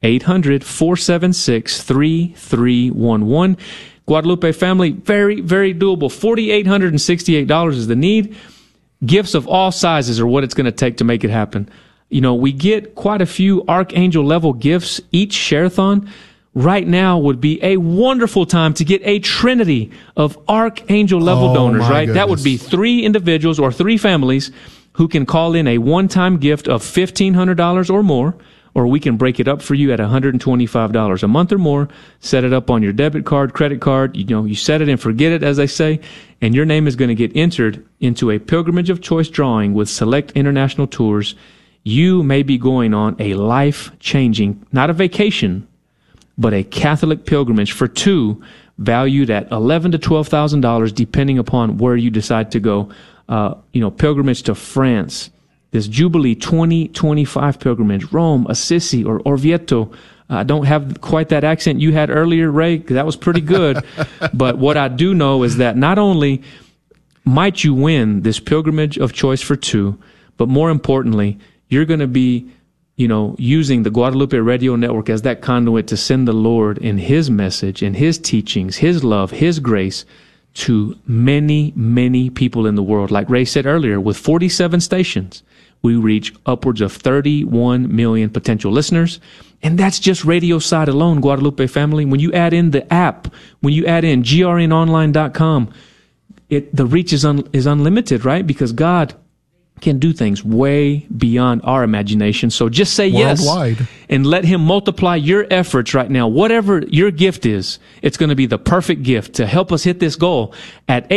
800-476-3311. Guadalupe family, very, very doable. $4,868 is the need. Gifts of all sizes are what it's going to take to make it happen. We get quite a few Archangel level gifts each share-a-thon. Right now would be a wonderful time to get a trinity of Archangel level donors, right? Goodness. That would be 3 individuals or 3 families who can call in a one-time gift of $1,500 or more, or we can break it up for you at $125 a month or more. Set it up on your debit card, credit card. You set it and forget it, as they say, and your name is going to get entered into a Pilgrimage of Choice drawing with select international tours. You may be going on a life-changing, not a vacation, but a Catholic pilgrimage for 2, valued at $11,000 to $12,000, depending upon where you decide to go. Pilgrimage to France. This Jubilee 2025 pilgrimage, Rome, Assisi, or Orvieto. I don't have quite that accent you had earlier, Ray, because that was pretty good. But what I do know is that not only might you win this Pilgrimage of Choice for 2, but more importantly, you're going to be, using the Guadalupe Radio Network as that conduit to send the Lord in His message, in His teachings, His love, His grace, to many, many people in the world. Like Ray said earlier, with 47 stations, we reach upwards of 31 million potential listeners. And that's just radio side alone, Guadalupe family. When you add in the app, when you add in grnonline.com, the reach is unlimited, right? Because God can do things way beyond our imagination. So just say worldwide. Yes and let Him multiply your efforts right now. Whatever your gift is, it's going to be the perfect gift to help us hit this goal at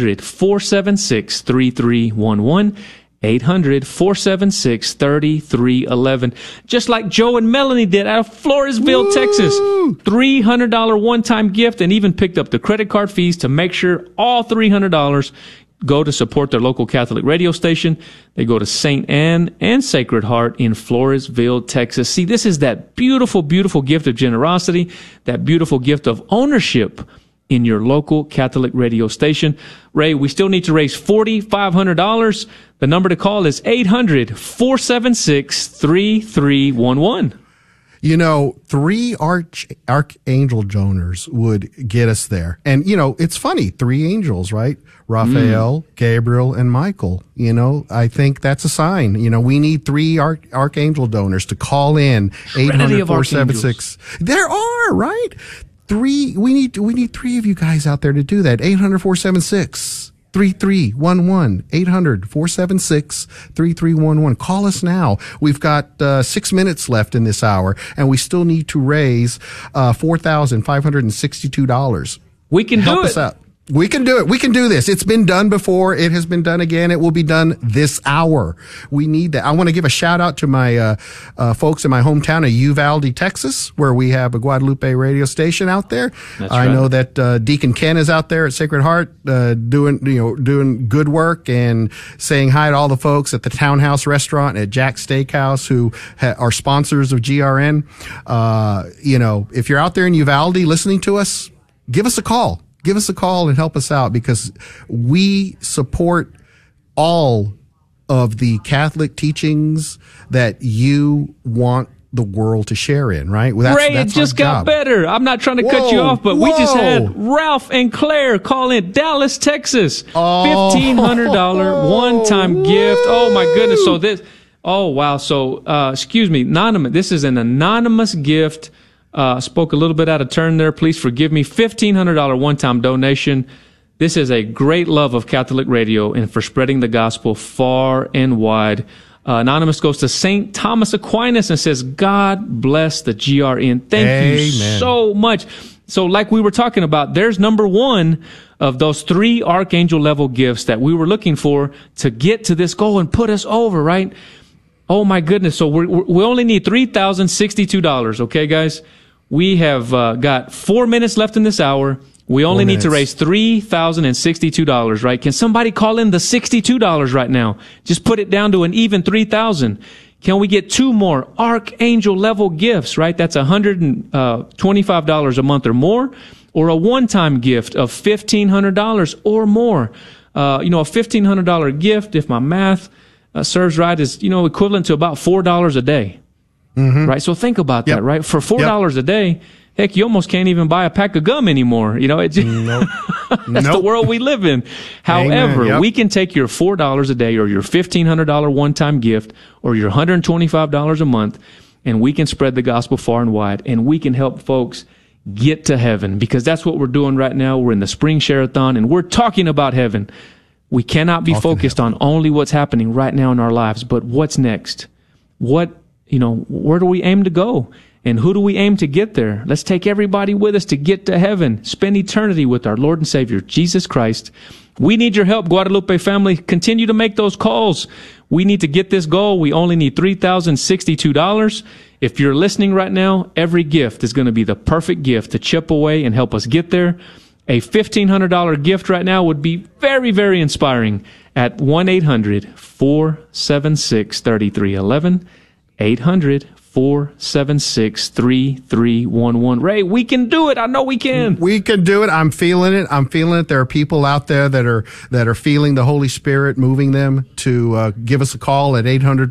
800-476-3311. 800-476-3311. Just like Joe and Melanie did out of Floresville, Texas. $300 one-time gift, and even picked up the credit card fees to make sure all $300 go to support their local Catholic radio station. They go to St. Anne and Sacred Heart in Floresville, Texas. See, this is that beautiful, beautiful gift of generosity, that beautiful gift of ownership in your local Catholic radio station. Ray, we still need to raise $4,500. The number to call is 800-476-3311. 3 archangel donors would get us there. And, it's funny, 3 angels, right? Raphael, Gabriel, and Michael. I think that's a sign. We need 3 archangel donors to call in. 800-476. There are, right? 3. We need 3 of you guys out there to do that. 800-476-3311. 800-476-3311. Call us now. We've got 6 minutes left in this hour, and we still need to raise $4,562. We can Help do us it. out. We can do it. We can do this. It's been done before. It has been done again. It will be done this hour. We need that. I want to give a shout out to my folks in my hometown of Uvalde, Texas, where we have a Guadalupe radio station out there. That's I right. know that Deacon Ken is out there at Sacred Heart doing good work and saying hi to all the folks at the Townhouse Restaurant at Jack's Steakhouse who are sponsors of GRN. If you're out there in Uvalde listening to us, give us a call. Give us a call and help us out because we support all of the Catholic teachings that you want the world to share in, right? Well, Ray, it just got better. I'm not trying to cut you off, but we just had Ralph and Claire call in Dallas, Texas. $1,500 one-time gift. Oh, my goodness. So this, oh, wow. So, excuse me, anonymous. This is an anonymous gift. Spoke a little bit out of turn there. Please forgive me. $1,500 one-time donation. This is a great love of Catholic radio and for spreading the gospel far and wide. Anonymous goes to St. Thomas Aquinas and says, God bless the GRN. Thank you so much. So like we were talking about, there's number one of those 3 archangel level gifts that we were looking for to get to this goal and put us over, right? Oh my goodness. So we only need $3,062. Okay, guys? We have got 4 minutes left in this hour. We only need to raise $3,062, right? Can somebody call in the $62 right now? Just put it down to an even $3,000. Can we get 2 more archangel level gifts, right? That's $125 a month or more, or a one-time gift of $1,500 or more. A $1,500 gift, if my math serves right, is, equivalent to about $4 a day. Mm-hmm. Right. So think about that, right? For $4 a day, heck, you almost can't even buy a pack of gum anymore. That's the world we live in. However, we can take your $4 a day or your $1,500 one-time gift or your $125 a month, and we can spread the gospel far and wide, and we can help folks get to heaven, because that's what we're doing right now. We're in the Spring Share-a-thon, and we're talking about heaven. We cannot be focused on only what's happening right now in our lives, but what's next? Where do we aim to go? And who do we aim to get there? Let's take everybody with us to get to heaven, spend eternity with our Lord and Savior, Jesus Christ. We need your help, Guadalupe family. Continue to make those calls. We need to get this goal. We only need $3,062. If you're listening right now, every gift is going to be the perfect gift to chip away and help us get there. A $1,500 gift right now would be very, very inspiring at 1-800-476-3311. 800-476-3311. Ray, we can do it. I know we can. We can do it. I'm feeling it. There are people out there that are feeling the Holy Spirit moving them to give us a call at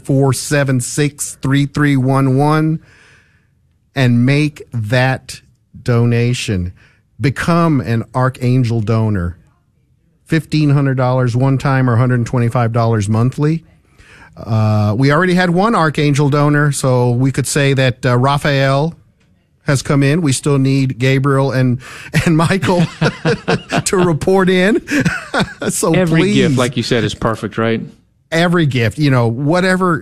800-476-3311 and make that donation. Become an archangel donor. $1,500 one time or $125 monthly. We already had one archangel donor, so we could say that Raphael has come in. We still need Gabriel and Michael to report in. So every gift, like you said, is perfect, right? Every gift, whatever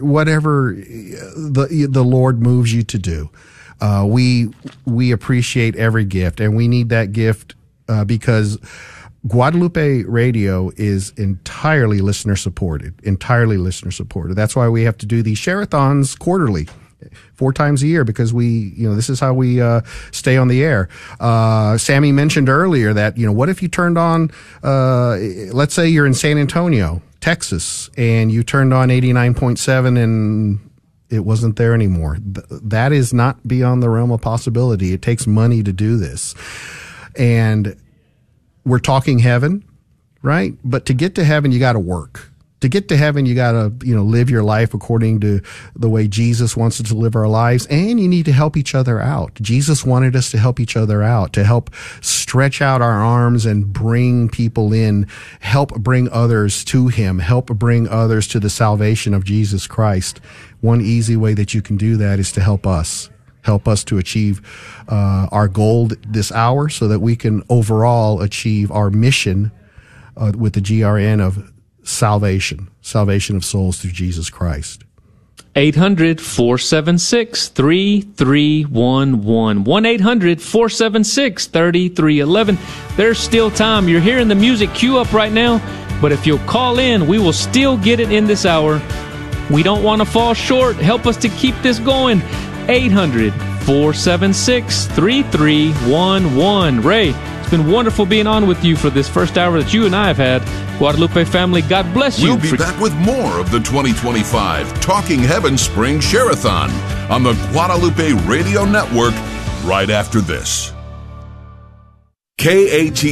the Lord moves you to do. We appreciate every gift, and we need that gift because Guadalupe Radio is entirely listener supported. That's why we have to do these share-a-thons quarterly, 4 times a year, because this is how we stay on the air. Sammy mentioned earlier that, what if you turned on, let's say you're in San Antonio, Texas, and you turned on 89.7 and it wasn't there anymore. That is not beyond the realm of possibility. It takes money to do this. And we're talking heaven, right? But to get to heaven, you got to work. To get to heaven, you got to, live your life according to the way Jesus wants us to live our lives. And you need to help each other out. Jesus wanted us to help each other out, to help stretch out our arms and bring people in, help bring others to him, help bring others to the salvation of Jesus Christ. One easy way that you can do that is to help us. Help us to achieve our goal this hour so that we can overall achieve our mission with the GRN of salvation of souls through Jesus Christ. 800-476-3311. 1-800-476-3311. There's still time. You're hearing the music queue up right now, but if you'll call in, we will still get it in this hour. We don't want to fall short. Help us to keep this going. 800-476-3311. Ray, it's been wonderful being on with you for this first hour that you and I have had. Guadalupe family, God bless you. We'll be back with more of the 2025 Talking Heaven Spring Share-a-thon on the Guadalupe Radio Network right after this. KAT